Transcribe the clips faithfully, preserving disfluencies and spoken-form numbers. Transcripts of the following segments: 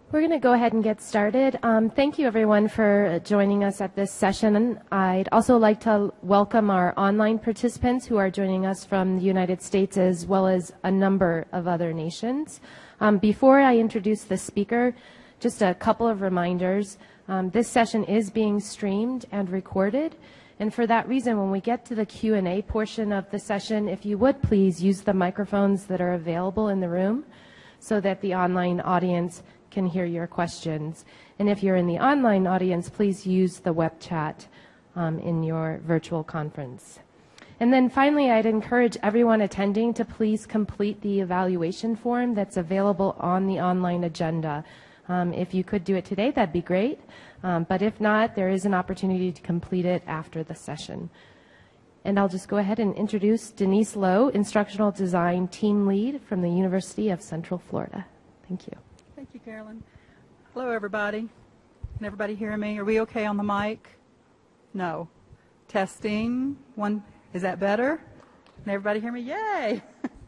We're going to go ahead and get started. Um, thank you, everyone, for joining us at this session. I'd also like to welcome our online participants who are joining us from the United States as well as a number of other nations. Um, before I introduce the speaker, just a couple of reminders. Um, this session is being streamed and recorded. And for that reason, when we get to the Q and A portion of the session, if you would please use the microphones that are available in the room so that the online audience can hear your questions. And if you're in the online audience, please use the web chat um, in your virtual conference. And then finally, I'd encourage everyone attending to please complete the evaluation form that's available on the online agenda. Um, if you could do it today, that'd be great. Um, but if not, there is an opportunity to complete it after the session. And I'll just go ahead and introduce Denise Lowe, Instructional Design Team Lead from the University of Central Florida. Thank you. Thank you, Carolyn. Hello, everybody. Can everybody hear me? Are we okay on the mic? No. Testing. One. Is that better? Can everybody hear me? Yay!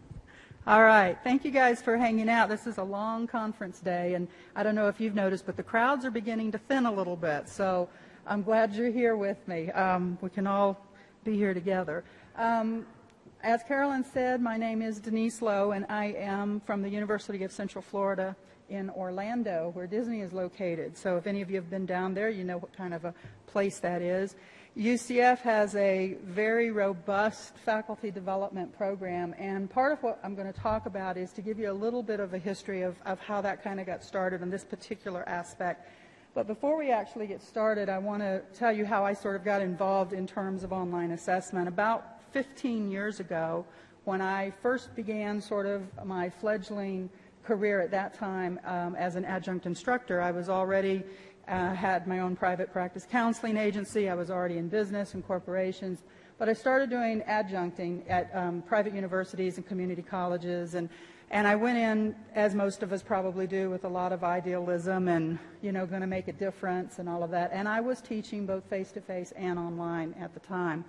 All right. Thank you guys for hanging out. This is a long conference day, and I don't know if you've noticed, but the crowds are beginning to thin a little bit. So I'm glad you're here with me. Um, we can all be here together. Um, as Carolyn said, my name is Denise Lowe, and I am from the University of Central Florida in Orlando, where Disney is located. So if any of you have been down there, you know what kind of a place that is. U C F has a very robust faculty development program, and part of what I'm going to talk about is to give you a little bit of a history of, of how that kind of got started in this particular aspect. But before we actually get started, I want to tell you how I sort of got involved in terms of online assessment. About fifteen years ago, when I first began sort of my fledgling career at that time um, as an adjunct instructor, I was already uh, had my own private practice counseling agency. I was already in business and corporations, but I started doing adjuncting at um, private universities and community colleges, and and I went in, as most of us probably do, with a lot of idealism and, you know, going to make a difference and all of that. And I was teaching both face-to-face and online at the time.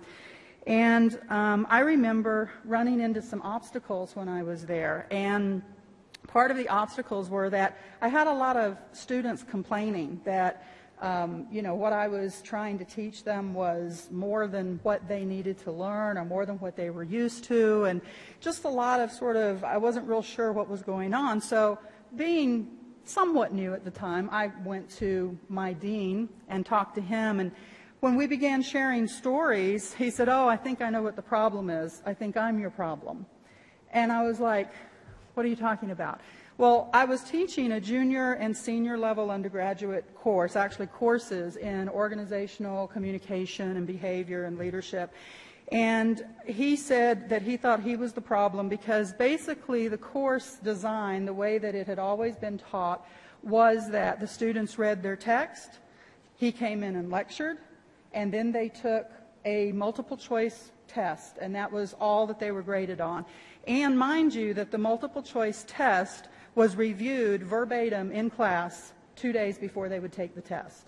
And um, I remember running into some obstacles when I was there, and part of the obstacles were that I had a lot of students complaining that, um, you know, what I was trying to teach them was more than what they needed to learn or more than what they were used to, and just a lot of sort of, I wasn't real sure what was going on. So being somewhat new at the time, I went to my dean and talked to him, and when we began sharing stories, he said, "Oh, I think I know what the problem is. I think I'm your problem." And I was like, "What are you talking about?" Well, I was teaching a junior and senior level undergraduate course, actually courses in organizational communication and behavior and leadership. And he said that he thought he was the problem because basically the course design, the way that it had always been taught, was that the students read their text, he came in and lectured, and then they took a multiple choice test, and that was all that they were graded on. And mind you that the multiple choice test was reviewed verbatim in class two days before they would take the test.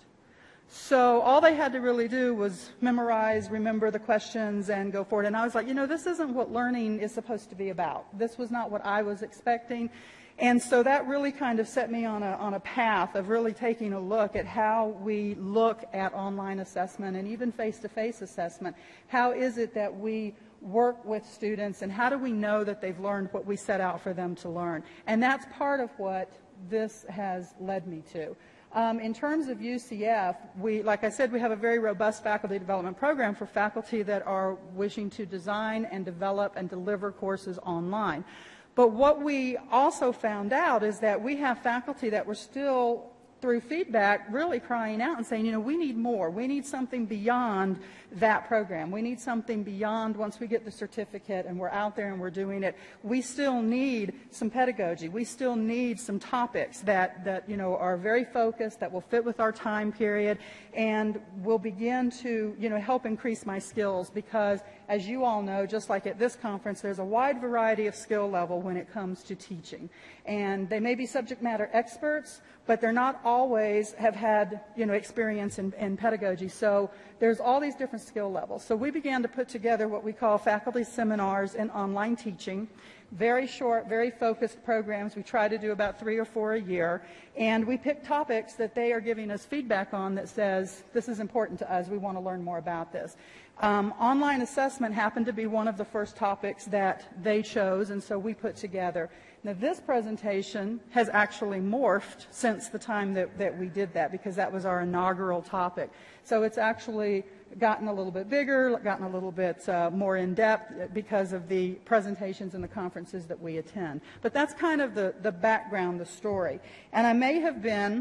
So all they had to really do was memorize, remember the questions, and go forward. And I was like, you know, this isn't what learning is supposed to be about. This was not what I was expecting. And so that really kind of set me on a, on a path of really taking a look at how we look at online assessment and even face-to-face assessment. How is it that we work with students, and how do we know that they've learned what we set out for them to learn? And that's part of what this has led me to. Um, in terms of U C F, we, like I said, we have a very robust faculty development program for faculty that are wishing to design and develop and deliver courses online. But what we also found out is that we have faculty that were still, through feedback, really crying out and saying, you know, we need more. We need something beyond that program. We need something beyond once we get the certificate and we're out there and we're doing it. We still need some pedagogy. We still need some topics that, that you know, are very focused, that will fit with our time period, and will begin to, you know, help increase my skills because, as you all know, just like at this conference, there's a wide variety of skill level when it comes to teaching. And they may be subject matter experts, but they're not always have had, you know, experience in, in pedagogy. So there's all these different skill levels. So we began to put together what we call faculty seminars in online teaching. very short, very focused programs. We try to do about three or four a year, and we pick topics that they are giving us feedback on that says, this is important to us, we want to learn more about this. Um, online assessment happened to be one of the first topics that they chose, and so we put together. Now, this presentation has actually morphed since the time that, that we did that, because that was our inaugural topic. So it's actually gotten a little bit bigger, gotten a little bit uh, more in-depth because of the presentations and the conferences that we attend. But that's kind of the, the background, the story. And I may have been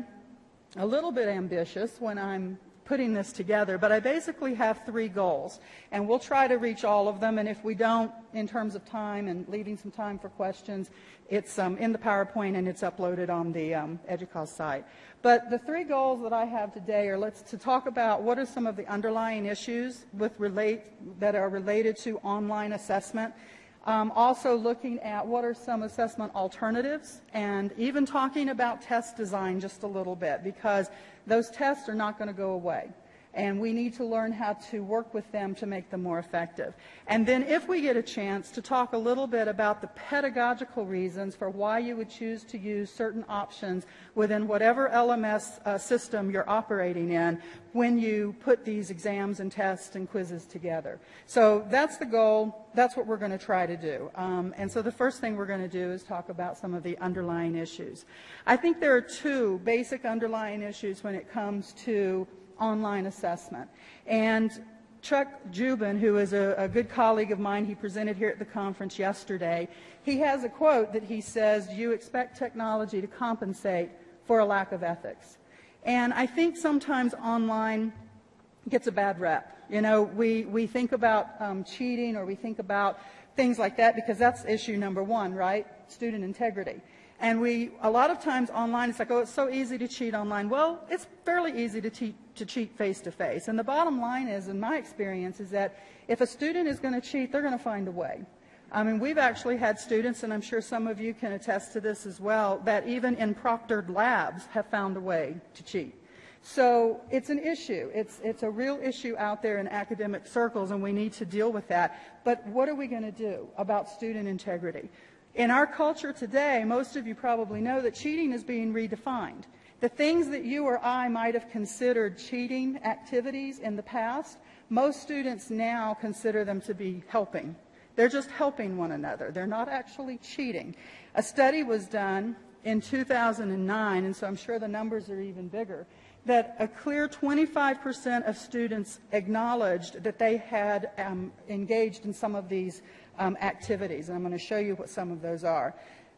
a little bit ambitious when I'm putting this together, but I basically have three goals, and we'll try to reach all of them, and if we don't, in terms of time and leaving some time for questions, it's um, in the PowerPoint and it's uploaded on the um, EDUCAUSE site. But the three goals that I have today are let's to talk about what are some of the underlying issues with relate, that are related to online assessment. Um, also looking at what are some assessment alternatives, and even talking about test design just a little bit, because those tests are not going to go away, and we need to learn how to work with them to make them more effective. And then if we get a chance to talk a little bit about the pedagogical reasons for why you would choose to use certain options within whatever L M S uh, system you're operating in when you put these exams and tests and quizzes together. So that's the goal. That's what we're going to try to do. Um, and so the first thing we're going to do is talk about some of the underlying issues. I think there are two basic underlying issues when it comes to online assessment. And Chuck Jubin, who is a, a good colleague of mine, he presented here at the conference yesterday, he has a quote that he says, "You expect technology to compensate for a lack of ethics." And I think sometimes online gets a bad rep. You know, we, we think about um, cheating, or we think about things like that, because that's issue number one, right? Student integrity. And we, a lot of times online, it's like, oh, it's so easy to cheat online. Well, it's fairly easy to, te to cheat face-to-face. And the bottom line is, in my experience, is that if a student is going to cheat, they're going to find a way. I mean, we've actually had students, and I'm sure some of you can attest to this as well, that even in proctored labs have found a way to cheat. So it's an issue. It's, it's a real issue out there in academic circles, and we need to deal with that. But what are we going to do about student integrity? In our culture today, most of you probably know that cheating is being redefined. The things that you or I might have considered cheating activities in the past, most students now consider them to be helping. They're just helping one another. They're not actually cheating. A study was done in two thousand nine, and so I'm sure the numbers are even bigger, that a clear twenty-five percent of students acknowledged that they had um, engaged in some of these um, activities, and I'm going to show you what some of those are.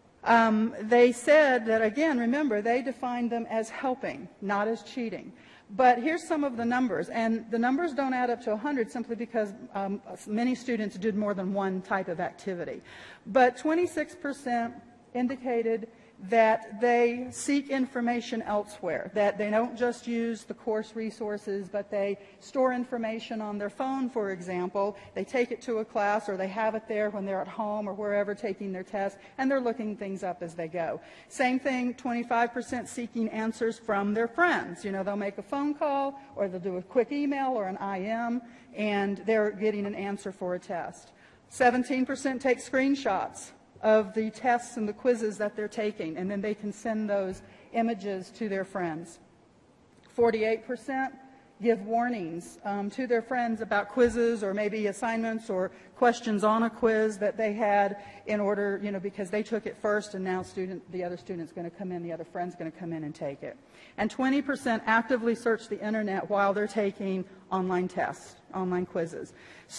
Um, they said that, again, remember, they defined them as helping, not as cheating. But here's some of the numbers, and the numbers don't add up to one hundred simply because um, many students did more than one type of activity. But twenty-six percent indicated that they seek information elsewhere, that they don't just use the course resources, but they store information on their phone, for example. They take it to a class, or they have it there when they're at home or wherever taking their test, and they're looking things up as they go. Same thing, twenty-five percent seeking answers from their friends. You know, they'll make a phone call, or they'll do a quick email or an I M, and they're getting an answer for a test. seventeen percent take screenshots of the tests and the quizzes that they're taking, and then they can send those images to their friends. forty-eight percent give warnings um, to their friends about quizzes or maybe assignments or questions on a quiz that they had in order, you know, because they took it first, and now student, the other student's going to come in, the other friend's going to come in and take it. And twenty percent actively search the internet while they're taking online tests, online quizzes.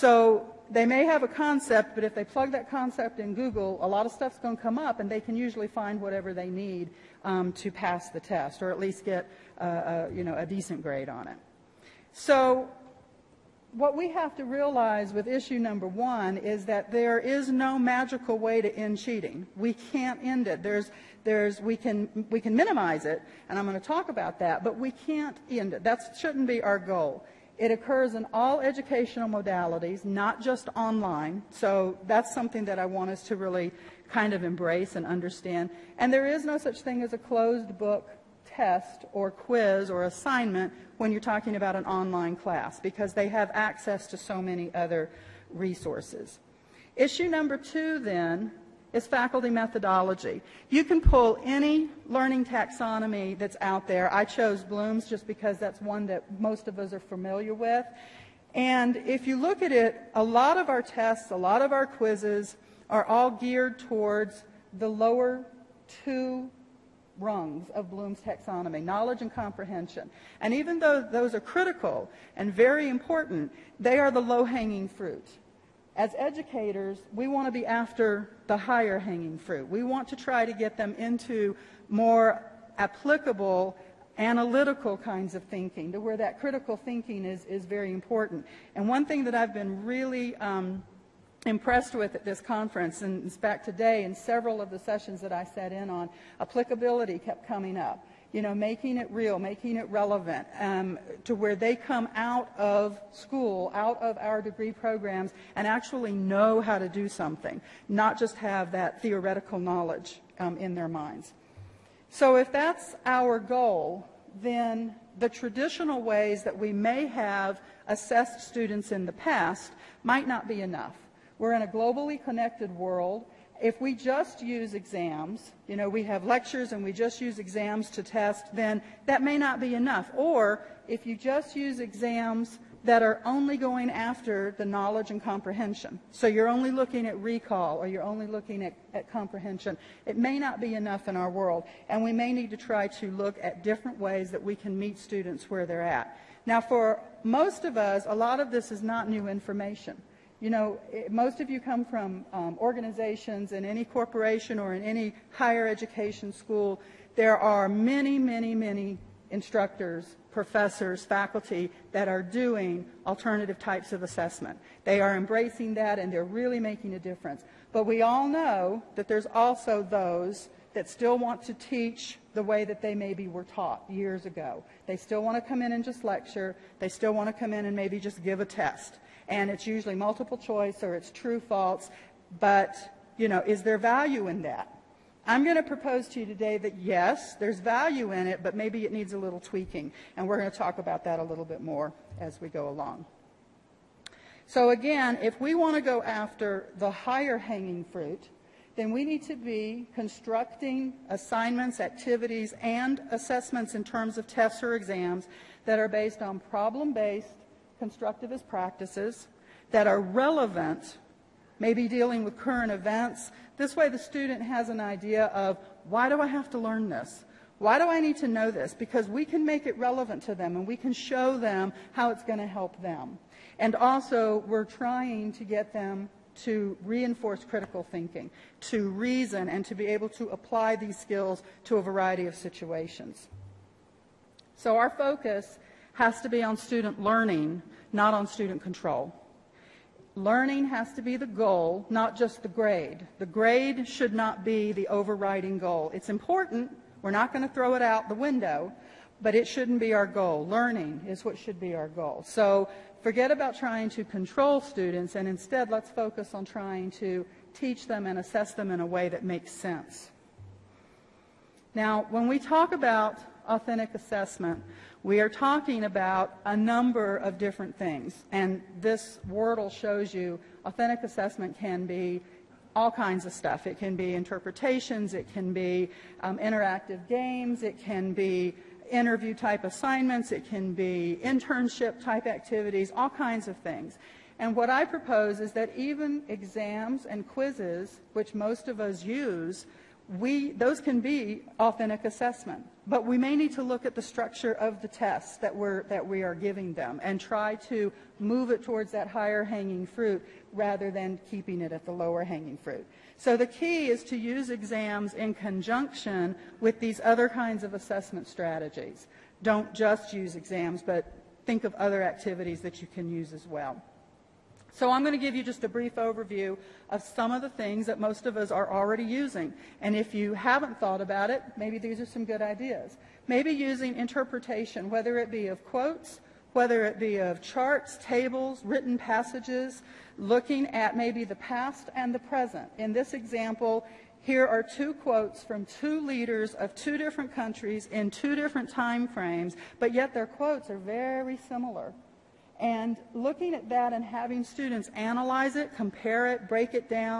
So they may have a concept, but if they plug that concept in Google, a lot of stuff's going to come up, and they can usually find whatever they need um, to pass the test, or at least get uh, a, you know, a decent grade on it. So what we have to realize with issue number one is that there is no magical way to end cheating. We can't end it. There's, there's, we can, we can minimize it, and I'm going to talk about that, but we can't end it. That shouldn't be our goal. It occurs in all educational modalities, not just online. So that's something that I want us to really kind of embrace and understand. And there is no such thing as a closed book test or quiz or assignment when you're talking about an online class, because they have access to so many other resources. Issue number two, then, is faculty methodology. You can pull any learning taxonomy that's out there. I chose Bloom's just because that's one that most of us are familiar with. And if you look at it, a lot of our tests, a lot of our quizzes are all geared towards the lower two rungs of Bloom's taxonomy, knowledge and comprehension. And even though those are critical and very important, they are the low-hanging fruit. As educators, we want to be after the higher hanging fruit. We want to try to get them into more applicable, analytical kinds of thinking, to where that critical thinking is, is very important. And one thing that I've been really um, impressed with at this conference, and in fact today in several of the sessions that I sat in on, applicability kept coming up. You know, making it real, making it relevant, um, to where they come out of school, out of our degree programs, and actually know how to do something, not just have that theoretical knowledge um, in their minds. So if that's our goal, then the traditional ways that we may have assessed students in the past might not be enough. We're in a globally connected world. If we just use exams, you know, we have lectures and we just use exams to test, then that may not be enough. Or if you just use exams that are only going after the knowledge and comprehension, so you're only looking at recall or you're only looking at, at comprehension, it may not be enough in our world. And we may need to try to look at different ways that we can meet students where they're at. Now, for most of us, a lot of this is not new information. You know, it, most of you come from um, organizations in any corporation or in any higher education school. There are many, many, many instructors, professors, faculty that are doing alternative types of assessment. They are embracing that and they're really making a difference. But we all know that there's also those that still want to teach the way that they maybe were taught years ago. They still want to come in and just lecture. They still want to come in and maybe just give a test. And it's usually multiple choice or it's true, false. But, you know, is there value in that? I'm going to propose to you today that yes, there's value in it, but maybe it needs a little tweaking. And we're going to talk about that a little bit more as we go along. So again, if we want to go after the higher hanging fruit, then we need to be constructing assignments, activities, and assessments in terms of tests or exams that are based on problem-based constructivist practices that are relevant, maybe dealing with current events. This way the student has an idea of, why do I have to learn this? Why do I need to know this? Because we can make it relevant to them and we can show them how it's going to help them. And also we're trying to get them to reinforce critical thinking, to reason, and to be able to apply these skills to a variety of situations. So our focus has to be on student learning, not on student control. Learning has to be the goal, not just the grade. The grade should not be the overriding goal. It's important. We're not going to throw it out the window, but it shouldn't be our goal. Learning is what should be our goal. So forget about trying to control students, and instead let's focus on trying to teach them and assess them in a way that makes sense. Now, when we talk about authentic assessment, we are talking about a number of different things. And this Wordle shows you authentic assessment can be all kinds of stuff. It can be interpretations, it can be um, interactive games, it can be interview type assignments, it can be internship type activities, all kinds of things. And what I propose is that even exams and quizzes, which most of us use, we, those can be authentic assessment. But we may need to look at the structure of the tests that, we're, that we are giving them and try to move it towards that higher hanging fruit rather than keeping it at the lower hanging fruit. So the key is to use exams in conjunction with these other kinds of assessment strategies. Don't just use exams, but think of other activities that you can use as well. So I'm going to give you just a brief overview of some of the things that most of us are already using. And if you haven't thought about it, maybe these are some good ideas. Maybe using interpretation, whether it be of quotes, whether it be of charts, tables, written passages, looking at maybe the past and the present. In this example, here are two quotes from two leaders of two different countries in two different time frames, but yet their quotes are very similar. And looking at that and having students analyze it, compare it, break it down,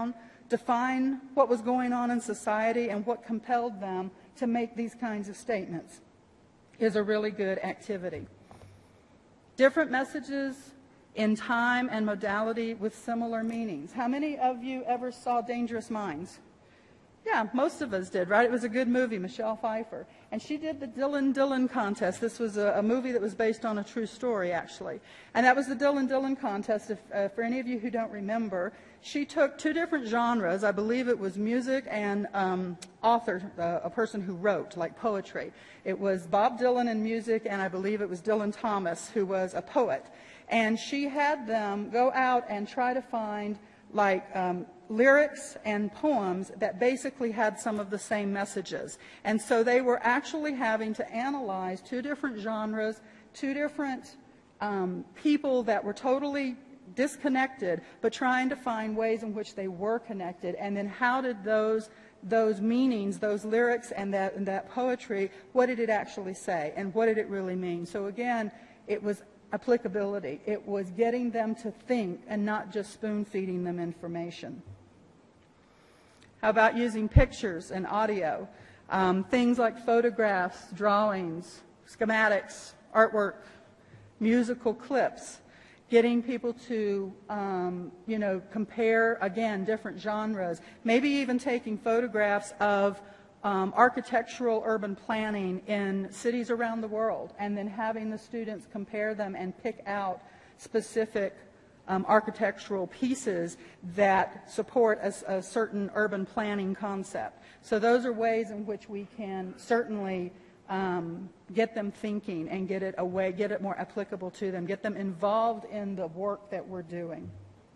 define what was going on in society and what compelled them to make these kinds of statements is a really good activity. Different messages in time and modality with similar meanings. How many of you ever saw Dangerous Minds? Yeah, most of us did, right? It was a good movie, Michelle Pfeiffer. And she did the Dylan Dylan contest. This was a, a movie that was based on a true story, actually. And that was the Dylan Dylan contest. If, uh, for any of you who don't remember, she took two different genres. I believe it was music and um, author, uh, a person who wrote, like poetry. It was Bob Dylan in music, and I believe it was Dylan Thomas, who was a poet. And she had them go out and try to find like um, lyrics and poems that basically had some of the same messages. And so they were actually having to analyze two different genres, two different um, people that were totally disconnected, but trying to find ways in which they were connected. And then how did those those meanings, those lyrics and that, and that poetry, what did it actually say? And what did it really mean? So again, it was applicability. It was getting them to think and not just spoon-feeding them information. How about using pictures and audio? Um, things like photographs, drawings, schematics, artwork, musical clips. Getting people to, um, you know, compare, again, different genres. Maybe even taking photographs of Um, architectural urban planning in cities around the world, and then having the students compare them and pick out specific um, architectural pieces that support a, a certain urban planning concept. So those are ways in which we can certainly um, get them thinking and get it away, get it more applicable to them, get them involved in the work that we're doing.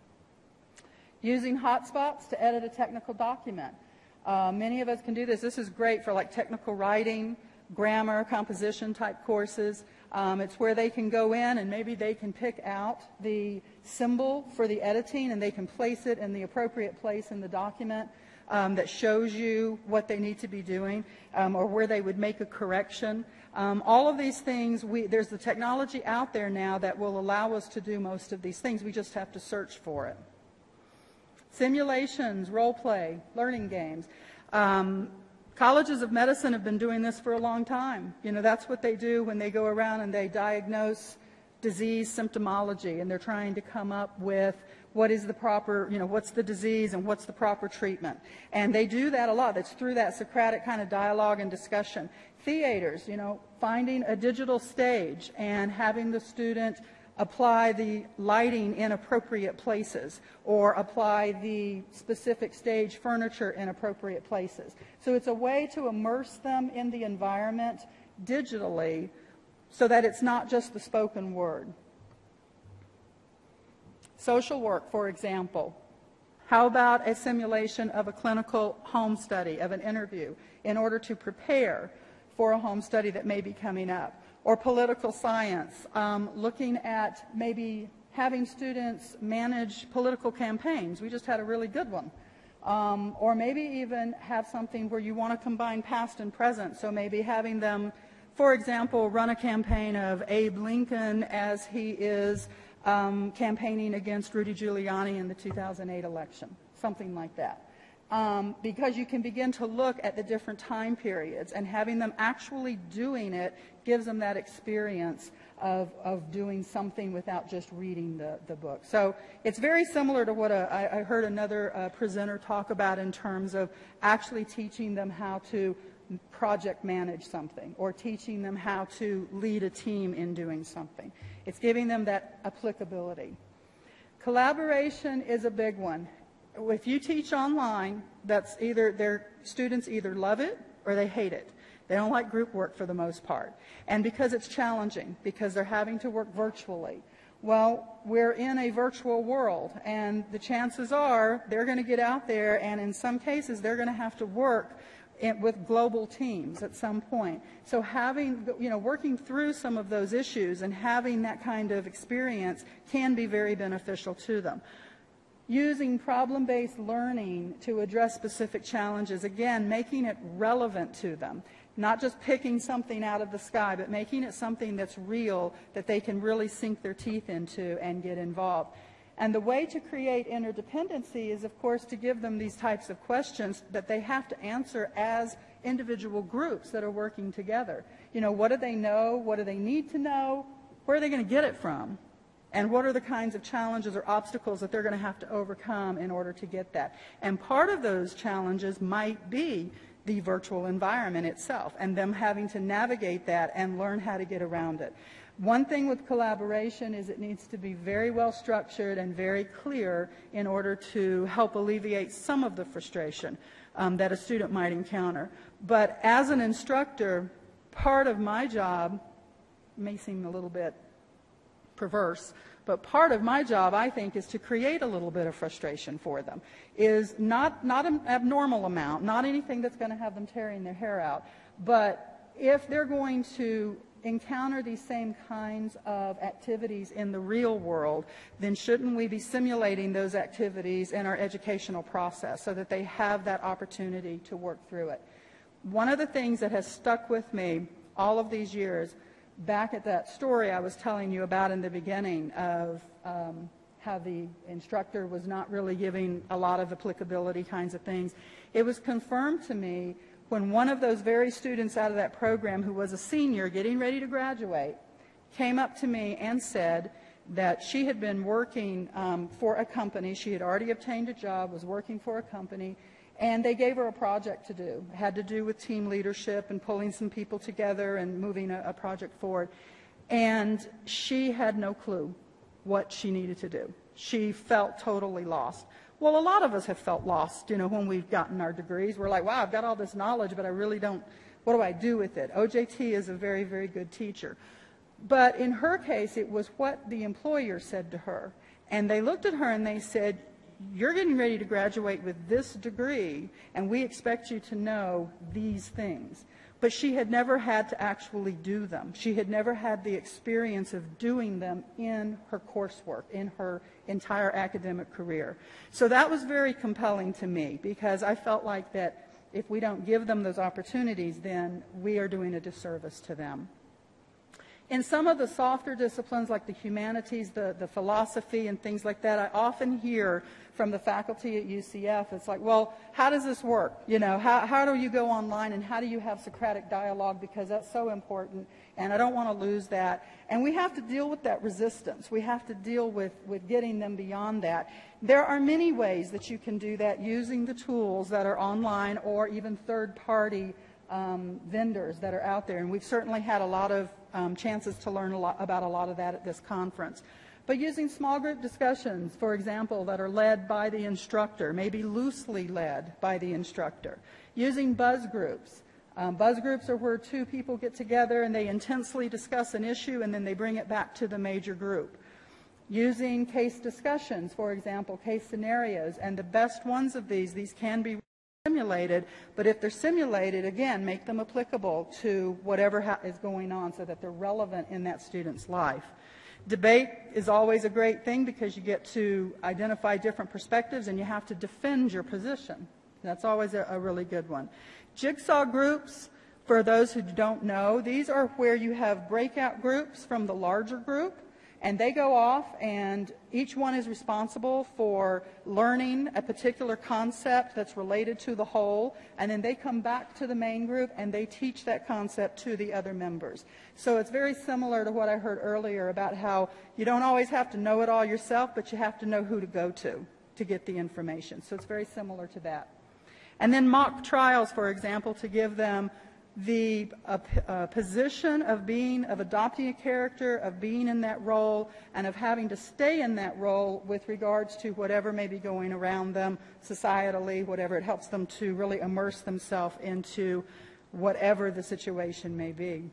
Using hotspots to edit a technical document. Uh, many of us can do this. This is great for like technical writing, grammar, composition type courses. Um, it's where they can go in and maybe they can pick out the symbol for the editing and they can place it in the appropriate place in the document um, that shows you what they need to be doing um, or where they would make a correction. Um, all of these things, we, there's the technology out there now that will allow us to do most of these things. We just have to search for it. Simulations, role play, learning games. Um, colleges of medicine have been doing this for a long time. You know, that's what they do when they go around and they diagnose disease symptomology, and they're trying to come up with what is the proper, you know, what's the disease and what's the proper treatment. And they do that a lot. It's through that Socratic kind of dialogue and discussion. Theaters, you know, finding a digital stage and having the student apply the lighting in appropriate places or apply the specific stage furniture in appropriate places. So it's a way to immerse them in the environment digitally so that it's not just the spoken word. Social work, for example. How about a simulation of a clinical home study, of an interview, in order to prepare for a home study that may be coming up? Or political science, um, looking at maybe having students manage political campaigns. We just had a really good one. Um, or maybe even have something where you want to combine past and present. So maybe having them, for example, run a campaign of Abe Lincoln as he is um, campaigning against Rudy Giuliani in the two thousand eight election, something like that. Um, because you can begin to look at the different time periods, and having them actually doing it gives them that experience of, of doing something without just reading the, the book. So it's very similar to what a, I, I heard another uh, presenter talk about in terms of actually teaching them how to project manage something or teaching them how to lead a team in doing something. It's giving them that applicability. Collaboration is a big one. If you teach online, that's either their students either love it or they hate it. They don't like group work for the most part. And because it's challenging, because they're having to work virtually. Well, we're in a virtual world, and the chances are they're going to get out there, and in some cases they're going to have to work in, with global teams at some point. So having, you know, working through some of those issues and having that kind of experience can be very beneficial to them. Using problem-based learning to address specific challenges, again, making it relevant to them. Not just picking something out of the sky, but making it something that's real, that they can really sink their teeth into and get involved. And the way to create interdependency is, of course, to give them these types of questions that they have to answer as individual groups that are working together. You know, what do they know? What do they need to know? Where are they going to get it from? And what are the kinds of challenges or obstacles that they're going to have to overcome in order to get that? And part of those challenges might be the virtual environment itself and them having to navigate that and learn how to get around it. One thing with collaboration is it needs to be very well structured and very clear in order to help alleviate some of the frustration um, that a student might encounter. But as an instructor, part of my job may seem a little bit perverse, but part of my job, I think, is to create a little bit of frustration for them, is not, not an abnormal amount, not anything that's going to have them tearing their hair out, but if they're going to encounter these same kinds of activities in the real world, then shouldn't we be simulating those activities in our educational process so that they have that opportunity to work through it? One of the things that has stuck with me all of these years, back at that story I was telling you about in the beginning of um, how the instructor was not really giving a lot of applicability kinds of things, it was confirmed to me when one of those very students out of that program who was a senior getting ready to graduate came up to me and said that she had been working um, for a company. She had already obtained a job, was working for a company, and they gave her a project to do. It had to do with team leadership and pulling some people together and moving a, a project forward. And she had no clue what she needed to do. She felt totally lost. Well, a lot of us have felt lost, you know, when we've gotten our degrees. We're like, wow, I've got all this knowledge, but I really don't, what do I do with it? O J T is a very, very good teacher. But in her case, it was what the employer said to her. And they looked at her and they said, you're getting ready to graduate with this degree, and we expect you to know these things. But she had never had to actually do them. She had never had the experience of doing them in her coursework, in her entire academic career. So that was very compelling to me, because I felt like that if we don't give them those opportunities, then we are doing a disservice to them. In some of the softer disciplines like the humanities, the, the philosophy and things like that, I often hear from the faculty at U C F, it's like, well, how does this work? You know, how, how do you go online and how do you have Socratic dialogue, because that's so important and I don't want to lose that. And we have to deal with that resistance. We have to deal with, with getting them beyond that. There are many ways that you can do that using the tools that are online or even third-party Um, vendors that are out there, and we've certainly had a lot of um, chances to learn a lot about a lot of that at this conference. But using small group discussions, for example, that are led by the instructor, maybe loosely led by the instructor. Using buzz groups. Um, buzz groups are where two people get together and they intensely discuss an issue and then they bring it back to the major group. Using case discussions, for example, case scenarios, and the best ones of these, these can be simulated, but if they're simulated, again, make them applicable to whatever ha is going on so that they're relevant in that student's life. Debate is always a great thing because you get to identify different perspectives and you have to defend your position. That's always a, a really good one. Jigsaw groups, for those who don't know, these are where you have breakout groups from the larger group, and they go off and each one is responsible for learning a particular concept that's related to the whole, and then they come back to the main group and they teach that concept to the other members. So it's very similar to what I heard earlier about how you don't always have to know it all yourself, but you have to know who to go to to get the information. So it's very similar to that. And then mock trials, for example, to give them the uh, uh, position of being, of adopting a character, of being in that role, and of having to stay in that role with regards to whatever may be going around them societally, whatever. It helps them to really immerse themselves into whatever the situation may be.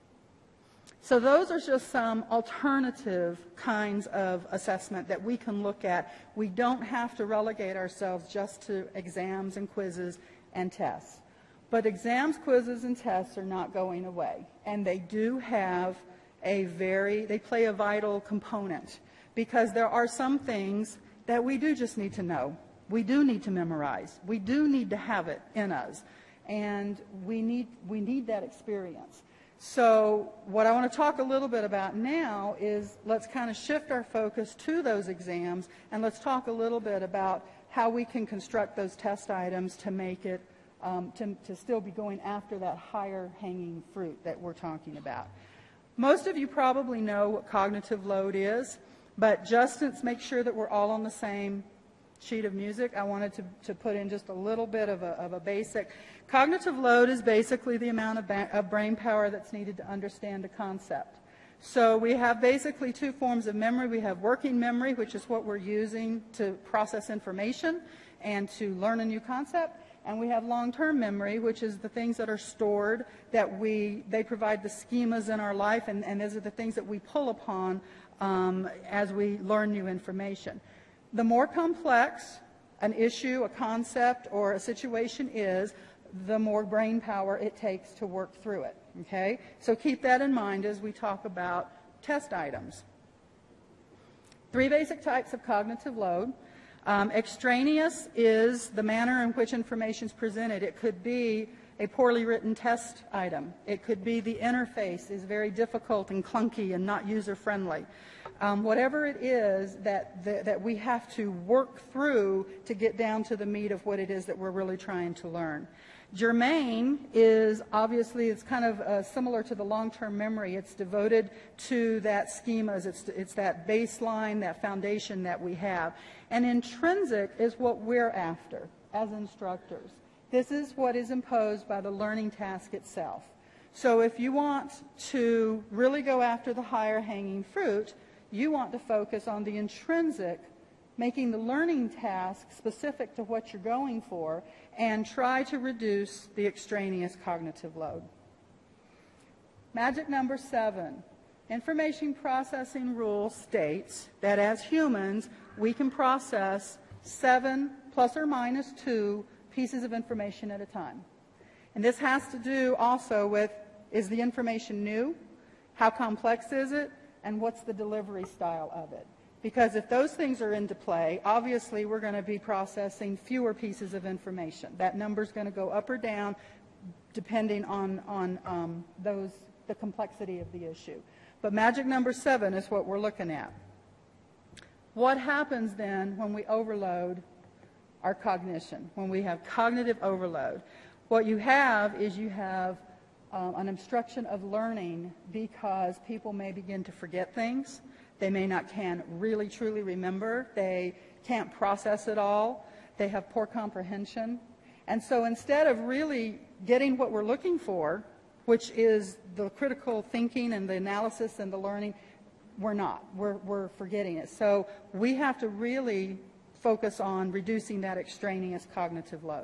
So those are just some alternative kinds of assessment that we can look at. We don't have to relegate ourselves just to exams and quizzes and tests. But exams, quizzes, and tests are not going away, and they do have a very, they play a vital component, because there are some things that we do just need to know. We do need to memorize. We do need to have it in us, and we need, we need that experience. So what I want to talk a little bit about now is let's kind of shift our focus to those exams, and let's talk a little bit about how we can construct those test items to make it, um, to, to still be going after that higher hanging fruit that we're talking about. Most of you probably know what cognitive load is, but just to make sure that we're all on the same sheet of music, I wanted to, to put in just a little bit of a, of a basic. Cognitive load is basically the amount of, ba of brain power that's needed to understand a concept. So we have basically two forms of memory. We have working memory, which is what we're using to process information and to learn a new concept. And we have long-term memory, which is the things that are stored, that we, they provide the schemas in our life, and, and those are the things that we pull upon um, as we learn new information. The more complex an issue, a concept, or a situation is, the more brain power it takes to work through it. Okay? So keep that in mind as we talk about test items. Three basic types of cognitive load. Um, extraneous is the manner in which information is presented. It could be a poorly written test item. It could be the interface is very difficult and clunky and not user-friendly. Um, whatever it is that, the, that we have to work through to get down to the meat of what it is that we're really trying to learn. Germane is obviously, it's kind of uh, similar to the long-term memory. It's devoted to that schemas. It's, it's that baseline, that foundation that we have. And intrinsic is what we're after as instructors. This is what is imposed by the learning task itself. So if you want to really go after the higher hanging fruit, you want to focus on the intrinsic, making the learning task specific to what you're going for, and try to reduce the extraneous cognitive load. Magic number seven. Information processing rule states that as humans, we can process seven plus or minus two pieces of information at a time. And this has to do also with, is the information new? How complex is it? And what's the delivery style of it? Because if those things are into play, obviously we're going to be processing fewer pieces of information. That number's going to go up or down depending on, on um, those, the complexity of the issue. But magic number seven is what we're looking at. What happens then when we overload our cognition, when we have cognitive overload? What you have is you have um, an obstruction of learning because people may begin to forget things. They may not can really truly remember. They can't process it all. They have poor comprehension. And so instead of really getting what we're looking for, which is the critical thinking and the analysis and the learning, we're not. We're, we're forgetting it. So we have to really focus on reducing that extraneous cognitive load.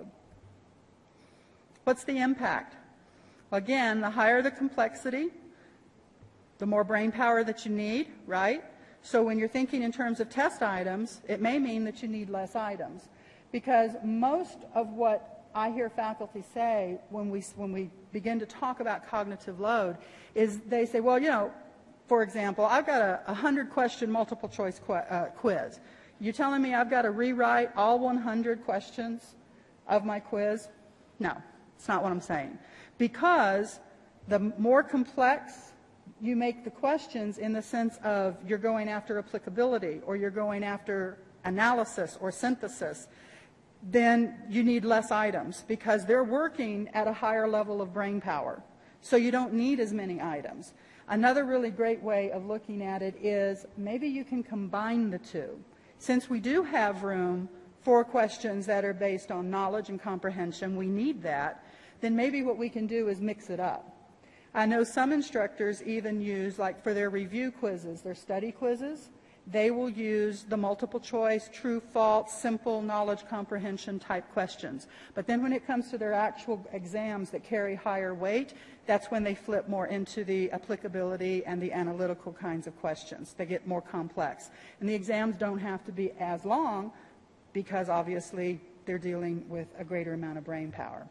What's the impact? Again, the higher the complexity, the more brain power that you need, right? So when you're thinking in terms of test items, it may mean that you need less items. Because most of what I hear faculty say when we, when we begin to talk about cognitive load is they say, well, you know, for example, I've got a, a hundred question multiple choice qu uh, quiz. You telling me I've got to rewrite all one hundred questions of my quiz? No, it's not what I'm saying. Because the more complex you make the questions in the sense of you're going after applicability or you're going after analysis or synthesis, then you need less items because they're working at a higher level of brain power. So you don't need as many items. Another really great way of looking at it is maybe you can combine the two. Since we do have room for questions that are based on knowledge and comprehension, we need that, then maybe what we can do is mix it up. I know some instructors even use, like for their review quizzes, their study quizzes, they will use the multiple choice, true, false, simple knowledge comprehension type questions. But then when it comes to their actual exams that carry higher weight, that's when they flip more into the applicability and the analytical kinds of questions. They get more complex. And the exams don't have to be as long because obviously they're dealing with a greater amount of brain power.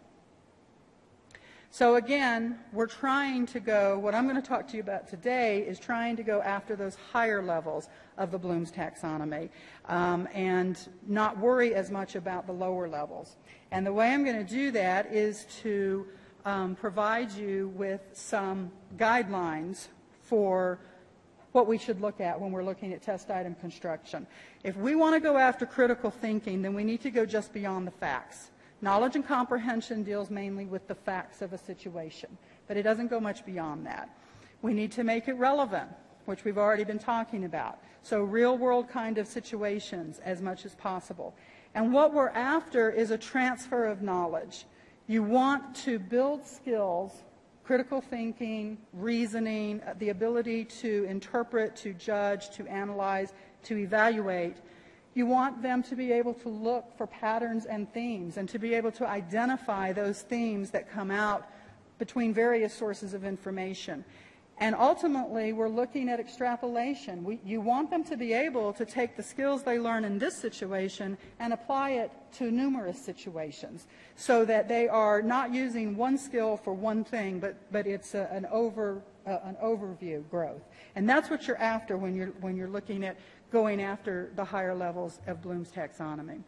So again, we're trying to go, what I'm going to talk to you about today is trying to go after those higher levels of the Bloom's taxonomy um, and not worry as much about the lower levels. And the way I'm going to do that is to um, provide you with some guidelines for what we should look at when we're looking at test item construction. If we want to go after critical thinking, then we need to go just beyond the facts. Knowledge and comprehension deals mainly with the facts of a situation, but it doesn't go much beyond that. We need to make it relevant, which we've already been talking about. So real-world kind of situations as much as possible. And what we're after is a transfer of knowledge. You want to build skills, critical thinking, reasoning, the ability to interpret, to judge, to analyze, to evaluate. You want them to be able to look for patterns and themes and to be able to identify those themes that come out between various sources of information. And ultimately, we're looking at extrapolation. We, you want them to be able to take the skills they learn in this situation and apply it to numerous situations so that they are not using one skill for one thing, but, but it's a, an, over, uh, an overview growth. And that's what you're after when you're, when you're looking at going after the higher levels of Bloom's taxonomy.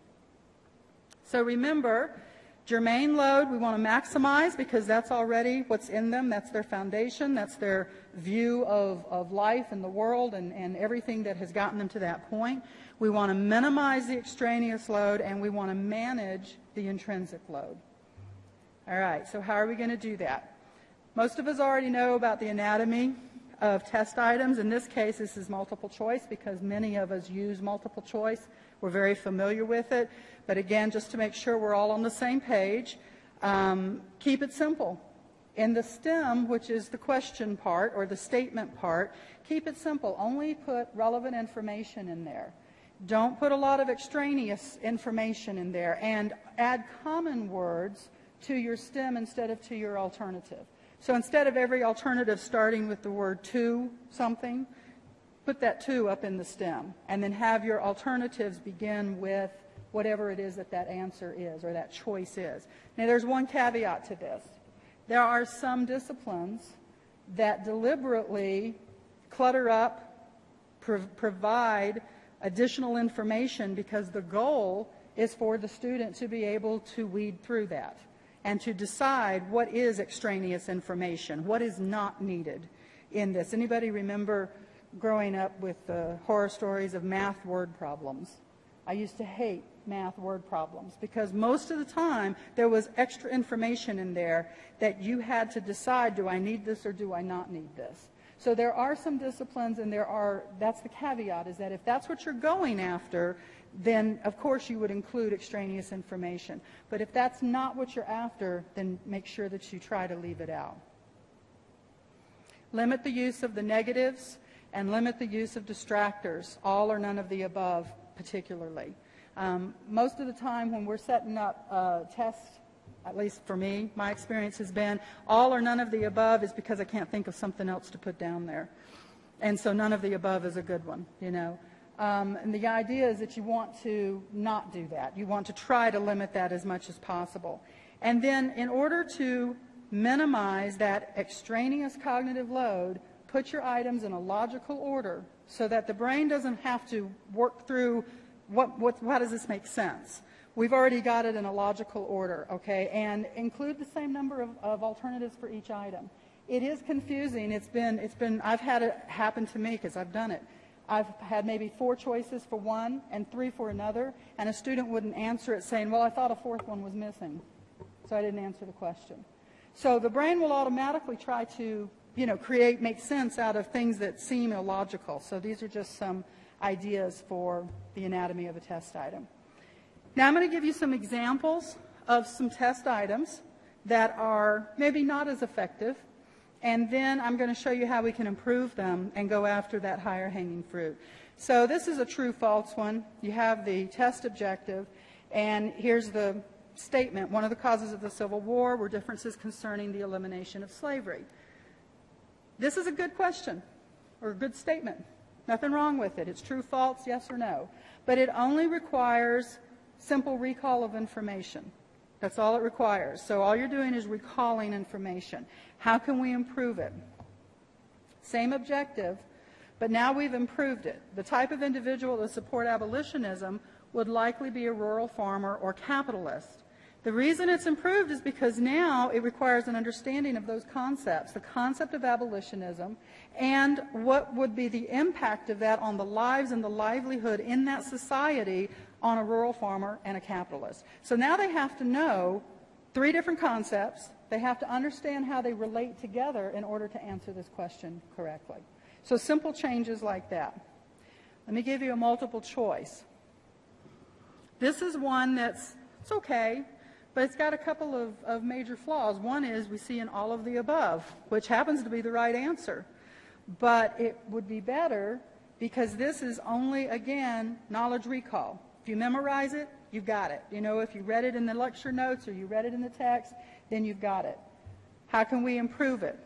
So remember, germane load we want to maximize because that's already what's in them. That's their foundation. That's their view of, of life and the world and, and everything that has gotten them to that point. We want to minimize the extraneous load, and we want to manage the intrinsic load. All right, so how are we going to do that? Most of us already know about the anatomy of test items. In this case, this is multiple choice because many of us use multiple choice. We're very familiar with it. But again, just to make sure we're all on the same page, um, keep it simple. In the STEM, which is the question part or the statement part, keep it simple. Only put relevant information in there. Don't put a lot of extraneous information in there, and add common words to your STEM instead of to your alternative. So instead of every alternative starting with the word to something, put that to up in the STEM, and then have your alternatives begin with whatever it is that that answer is or that choice is. Now there's one caveat to this. There are some disciplines that deliberately clutter up, prov provide additional information because the goal is for the student to be able to weed through that and to decide what is extraneous information, what is not needed in this. Anybody remember growing up with the horror stories of math word problems? I used to hate math word problems because most of the time there was extra information in there that you had to decide, do I need this or do I not need this? So there are some disciplines, and there are, that's the caveat, is that if that's what you're going after, then of course you would include extraneous information. But if that's not what you're after, then make sure that you try to leave it out. Limit the use of the negatives and limit the use of distractors, all or none of the above particularly. Um, most of the time when we're setting up uh, tests, at least for me, my experience has been all or none of the above is because I can't think of something else to put down there. And so none of the above is a good one, you know. Um, and the idea is that you want to not do that. You want to try to limit that as much as possible. And then in order to minimize that extraneous cognitive load, put your items in a logical order so that the brain doesn't have to work through what, what, how does this make sense. We've already got it in a logical order, okay, and include the same number of, of alternatives for each item. It is confusing. It's been, it's been, I've had it happen to me because I've done it. I've had maybe four choices for one and three for another, and a student wouldn't answer it saying, well, I thought a fourth one was missing, so I didn't answer the question. So the brain will automatically try to, you know, create, make sense out of things that seem illogical. So these are just some ideas for the anatomy of a test item. Now I'm going to give you some examples of some test items that are maybe not as effective, and then I'm going to show you how we can improve them and go after that higher hanging fruit. So this is a true-false one. You have the test objective, and here's the statement. One of the causes of the Civil War were differences concerning the elimination of slavery. This is a good question, or a good statement. Nothing wrong with it. It's true, false, yes or no. But it only requires simple recall of information. That's all it requires. So all you're doing is recalling information. How can we improve it? Same objective, but now we've improved it. The type of individual to support abolitionism would likely be a rural farmer or capitalist. The reason it's improved is because now it requires an understanding of those concepts, the concept of abolitionism, and what would be the impact of that on the lives and the livelihood in that society on a rural farmer and a capitalist. So now they have to know three different concepts. They have to understand how they relate together in order to answer this question correctly. So simple changes like that. Let me give you a multiple choice. This is one that's, it's okay, but it's got a couple of, of major flaws. One is we see in all of the above, which happens to be the right answer. But it would be better because this is only, again, knowledge recall. If you memorize it, you've got it. You know, if you read it in the lecture notes or you read it in the text, then you've got it. How can we improve it?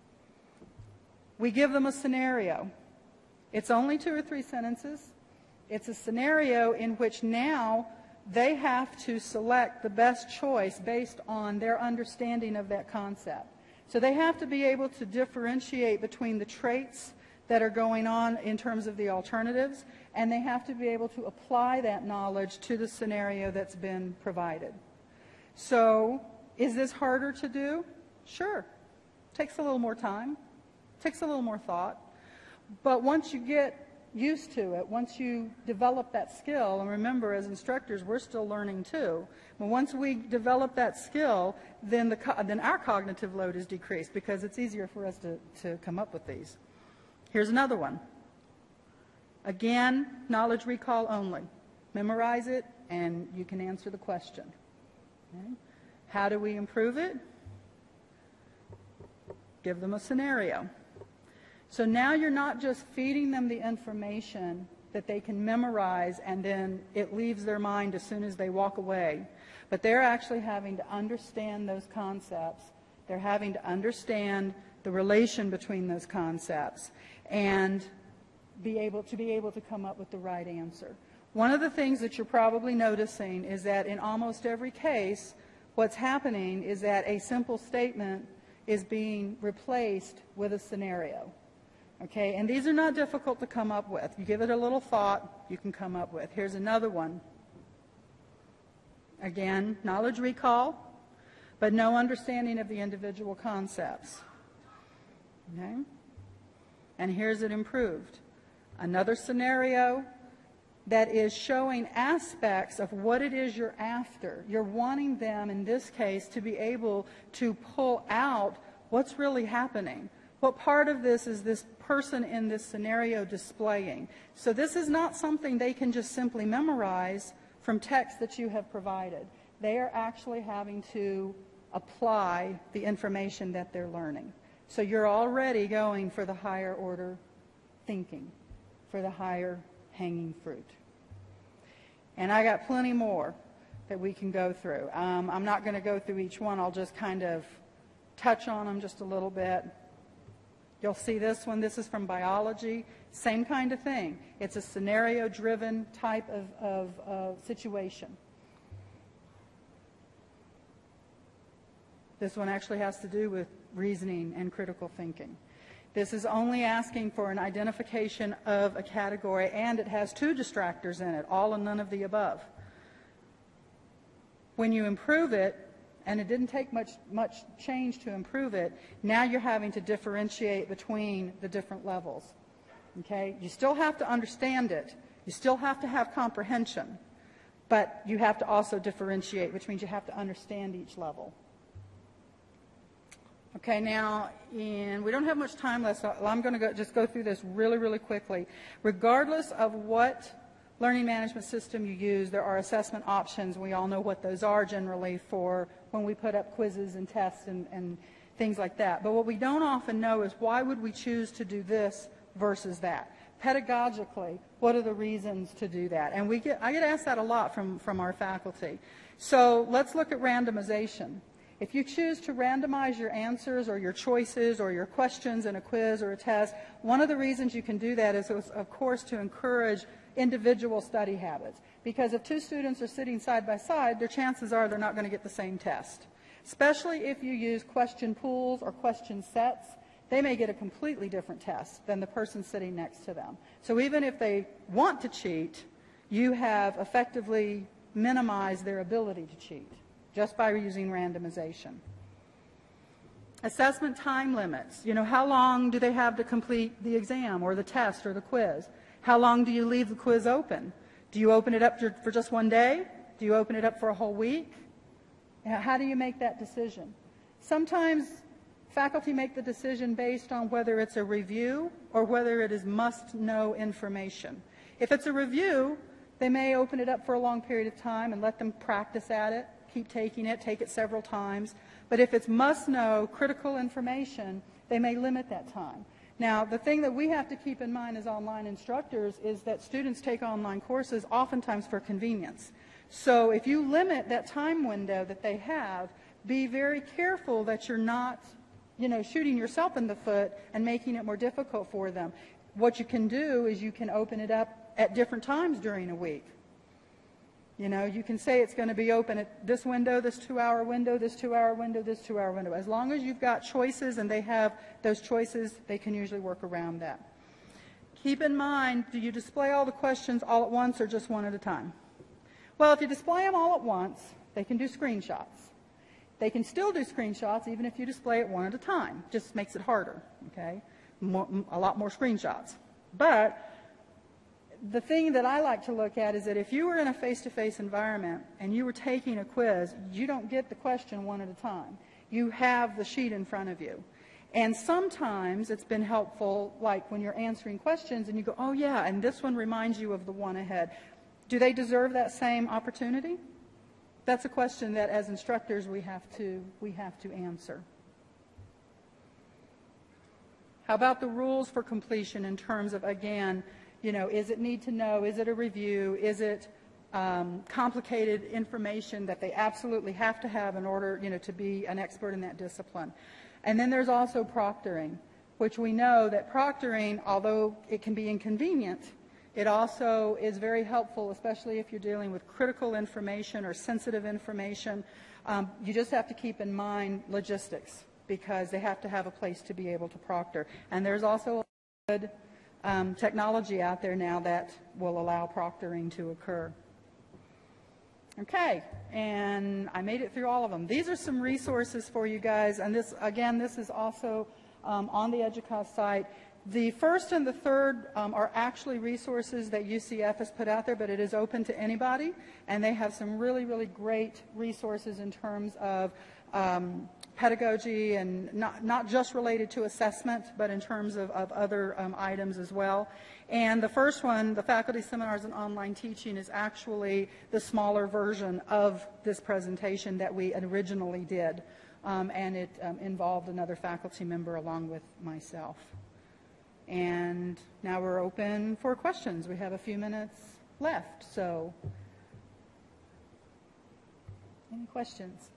We give them a scenario. It's only two or three sentences. It's a scenario in which now they have to select the best choice based on their understanding of that concept. So they have to be able to differentiate between the traits that are going on in terms of the alternatives, and they have to be able to apply that knowledge to the scenario that's been provided. So is this harder to do? Sure. Takes a little more time. Takes a little more thought. But once you get used to it, once you develop that skill, and remember as instructors we're still learning too, but once we develop that skill, then, the, then our cognitive load is decreased because it's easier for us to, to come up with these. Here's another one. Again, knowledge recall only. Memorize it and you can answer the question. Okay? How do we improve it? Give them a scenario. So now you're not just feeding them the information that they can memorize and then it leaves their mind as soon as they walk away, but they're actually having to understand those concepts. They're having to understand the relation between those concepts and be able to be able to come up with the right answer. One of the things that you're probably noticing is that in almost every case, what's happening is that a simple statement is being replaced with a scenario. Okay, and these are not difficult to come up with. You give it a little thought, you can come up with. Here's another one. Again, knowledge recall, but no understanding of the individual concepts. Okay? And here's it improved. Another scenario that is showing aspects of what it is you're after. You're wanting them, in this case, to be able to pull out what's really happening. What part of this is this person in this scenario displaying? So this is not something they can just simply memorize from text that you have provided. They are actually having to apply the information that they're learning. So you're already going for the higher order thinking, for the higher hanging fruit. And I got plenty more that we can go through. Um, I'm not going to go through each one. I'll just kind of touch on them just a little bit. You'll see this one. This is from biology. Same kind of thing. It's a scenario-driven type of, of uh, situation. This one actually has to do with reasoning and critical thinking. This is only asking for an identification of a category, and it has two distractors in it, all and none of the above. When you improve it, and it didn't take much, much change to improve it, now you're having to differentiate between the different levels. Okay? You still have to understand it. You still have to have comprehension. But you have to also differentiate, which means you have to understand each level. Okay, now, in, we don't have much time left, so I'm going to go, just go through this really, really quickly. Regardless of what learning management system you use, there are assessment options. We all know what those are generally for when we put up quizzes and tests and, and things like that. But what we don't often know is why would we choose to do this versus that? Pedagogically, what are the reasons to do that? And we get, I get asked that a lot from, from our faculty. So let's look at randomization. If you choose to randomize your answers or your choices or your questions in a quiz or a test, one of the reasons you can do that is, of course, to encourage individual study habits. Because if two students are sitting side by side, their chances are they're not going to get the same test. Especially if you use question pools or question sets, they may get a completely different test than the person sitting next to them. So even if they want to cheat, you have effectively minimized their ability to cheat, just by using randomization. Assessment time limits. You know, how long do they have to complete the exam or the test or the quiz? How long do you leave the quiz open? Do you open it up for just one day? Do you open it up for a whole week? How do you make that decision? Sometimes faculty make the decision based on whether it's a review or whether it is must-know information. If it's a review, they may open it up for a long period of time and let them practice at it, keep taking it, take it several times. But if it's must-know, critical information, they may limit that time. Now, the thing that we have to keep in mind as online instructors is that students take online courses oftentimes for convenience. So if you limit that time window that they have, be very careful that you're not, you know, shooting yourself in the foot and making it more difficult for them. What you can do is you can open it up at different times during a week. You know, you can say it's going to be open at this window, this two-hour window, this two-hour window, this two-hour window. As long as you've got choices and they have those choices, they can usually work around that. Keep in mind, do you display all the questions all at once or just one at a time? Well, if you display them all at once, they can do screenshots. They can still do screenshots even if you display it one at a time. Just makes it harder, okay? More, a lot more screenshots. But the thing that I like to look at is that if you were in a face-to-face environment and you were taking a quiz, you don't get the question one at a time. You have the sheet in front of you. And sometimes it's been helpful, like when you're answering questions and you go, oh yeah, and this one reminds you of the one ahead. Do they deserve that same opportunity? That's a question that as instructors we have to, we have to answer. How about the rules for completion in terms of, again, you know, is it need to know? Is it a review? Is it um, complicated information that they absolutely have to have in order, you know, to be an expert in that discipline? And then there's also proctoring, which we know that proctoring, although it can be inconvenient, it also is very helpful, especially if you're dealing with critical information or sensitive information. Um, you just have to keep in mind logistics because they have to have a place to be able to proctor. And there's also a good Um, technology out there now that will allow proctoring to occur. Okay, and I made it through all of them. These are some resources for you guys, and this, again, this is also um, on the EDUCAUSE site. The first and the third um, are actually resources that U C F has put out there, but it is open to anybody, and they have some really, really great resources in terms of um, pedagogy and not, not just related to assessment, but in terms of, of other um, items as well. And the first one, the Faculty Seminars and Online Teaching, is actually the smaller version of this presentation that we originally did, um, and it um, involved another faculty member along with myself. And now we're open for questions. We have a few minutes left, so any questions?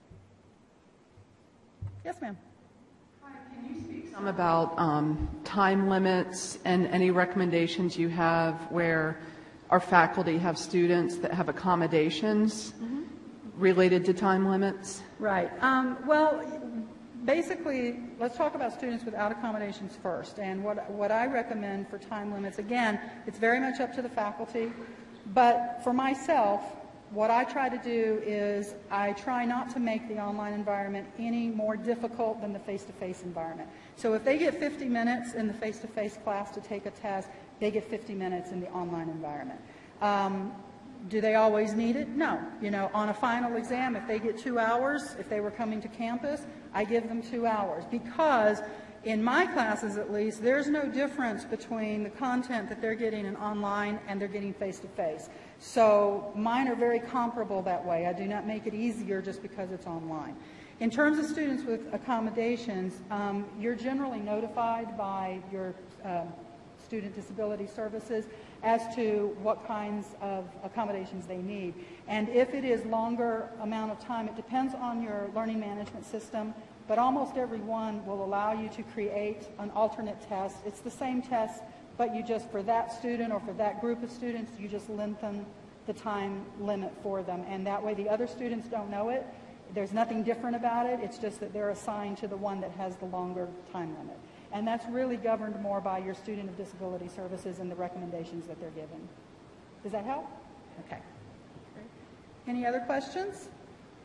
Yes, ma'am. Hi, can you speak some about um, time limits and any recommendations you have where our faculty have students that have accommodations mm-hmm. related to time limits? Right. Um, well, basically, let's talk about students without accommodations first. And what, what I recommend for time limits, again, it's very much up to the faculty. But for myself, what I try to do is I try not to make the online environment any more difficult than the face-to-face environment. So if they get fifty minutes in the face-to-face class to take a test, they get fifty minutes in the online environment. Um, do they always need it? No. You know, on a final exam, if they get two hours, if they were coming to campus, I give them two hours because in my classes at least, there's no difference between the content that they're getting in online and they're getting face-to-face. So mine are very comparable that way. I do not make it easier just because it's online. In terms of students with accommodations, um, you're generally notified by your uh, student disability services as to what kinds of accommodations they need. And if it is longer amount of time, it depends on your learning management system, but almost every one will allow you to create an alternate test. It's the same test, but you just, for that student or for that group of students, you just lengthen the time limit for them. And that way the other students don't know it. There's nothing different about it. It's just that they're assigned to the one that has the longer time limit. And that's really governed more by your student of disability services and the recommendations that they're given. Does that help? Okay. Any other questions?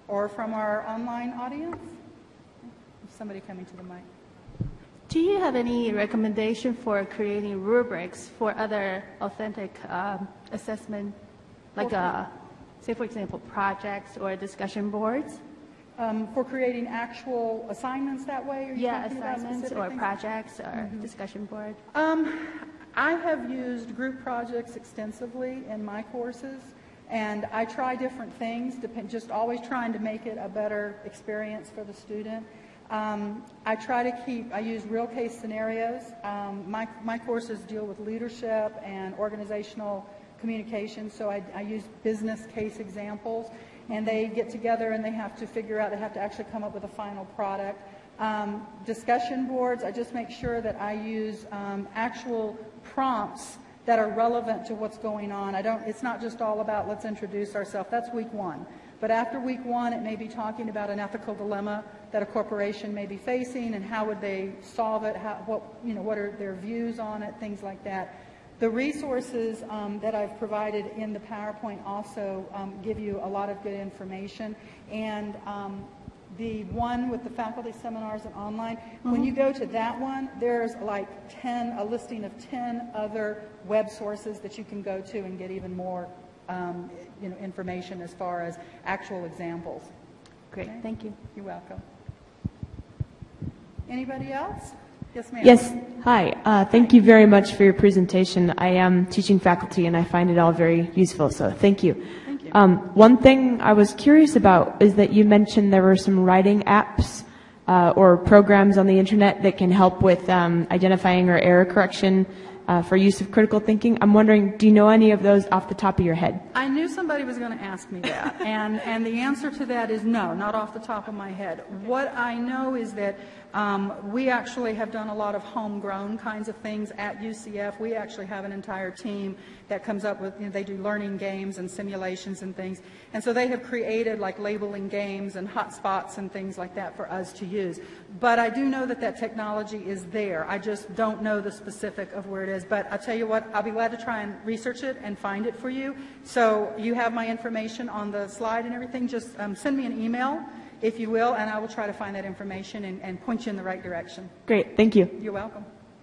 or from our online audience? Somebody coming to the mic. Do you have any recommendation for creating rubrics for other authentic um, assessment, like, uh, say, for example, projects or discussion boards? Um, for creating actual assignments that way? Are you Yeah, talking about assignments specific or things? projects or discussion board. Um, I have used group projects extensively in my courses, and I try different things, depend, just always trying to make it a better experience for the student. Um, I try to keep, I use real case scenarios. Um, my, my courses deal with leadership and organizational communication, so I, I use business case examples, and they get together and they have to figure out, they have to actually come up with a final product. Um, discussion boards, I just make sure that I use um, actual prompts that are relevant to what's going on. I don't, it's not just all about let's introduce ourselves. That's week one. But after week one, it may be talking about an ethical dilemma that a corporation may be facing and how would they solve it, how, what, you know, what are their views on it, things like that. The resources um, that I've provided in the PowerPoint also um, give you a lot of good information. And um, the one with the faculty seminars and online, mm-hmm. when you go to that one, there's like ten, a listing of ten other web sources that you can go to and get even more um, you know, information as far as actual examples. Great, Okay? thank you. You're welcome. Anybody else? Yes, ma'am. Yes. Hi. Uh, thank you very much for your presentation. I am teaching faculty, and I find it all very useful, so thank you. Thank you. Um, one thing I was curious about is that you mentioned there were some writing apps uh, or programs on the internet that can help with um, identifying or error correction uh, for use of critical thinking. I'm wondering, do you know any of those off the top of your head? I knew somebody was going to ask me that, and, and the answer to that is no, not off the top of my head. What I know is that um, we actually have done a lot of homegrown kinds of things at U C F. We actually have an entire team that comes up with, you know, they do learning games and simulations and things, and so they have created like labeling games and hotspots and things like that for us to use. But I do know that that technology is there. I just don't know the specific of where it is. But I'll tell you what, I'll be glad to try and research it and find it for you. So you have my information on the slide and everything. Just um, send me an email, if you will, and I will try to find that information and, and point you in the right direction. Great. Thank you. You're welcome.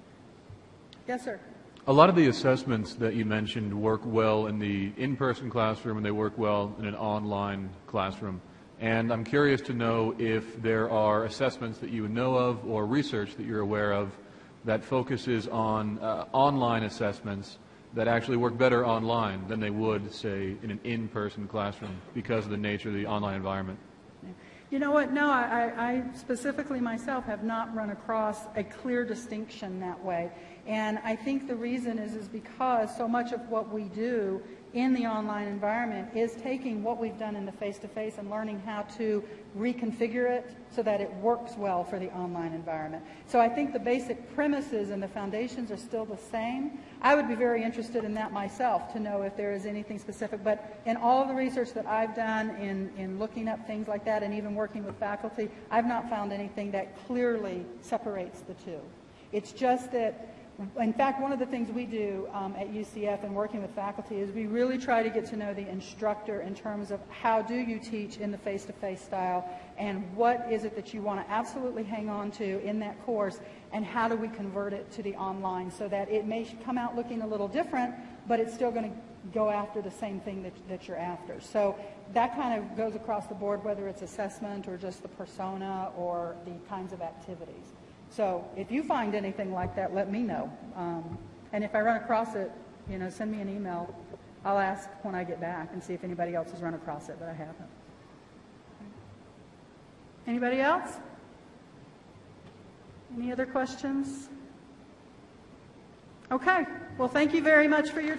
Yes, sir. A lot of the assessments that you mentioned work well in the in-person classroom and they work well in an online classroom. And I'm curious to know if there are assessments that you know of or research that you're aware of that focuses on uh, online assessments that actually work better online than they would, say, in an in-person classroom because of the nature of the online environment. You know what? No, I, I specifically myself have not run across a clear distinction that way. And I think the reason is, is because so much of what we do in the online environment is taking what we've done in the face-to-face and learning how to reconfigure it so that it works well for the online environment. So I think the basic premises and the foundations are still the same. I would be very interested in that myself to know if there is anything specific. But in all of the research that I've done in, in looking up things like that and even working with faculty, I've not found anything that clearly separates the two. It's just that, in fact, one of the things we do um, at U C F and working with faculty is we really try to get to know the instructor in terms of how do you teach in the face-to-face style and what is it that you want to absolutely hang on to in that course and how do we convert it to the online so that it may come out looking a little different, but it's still going to go after the same thing that, that you're after. So that kind of goes across the board, whether it's assessment or just the persona or the kinds of activities. So if you find anything like that, let me know. Um, and if I run across it, you know, send me an email. I'll ask when I get back and see if anybody else has run across it, but I haven't. Anybody else? Any other questions? Okay. Well, thank you very much for your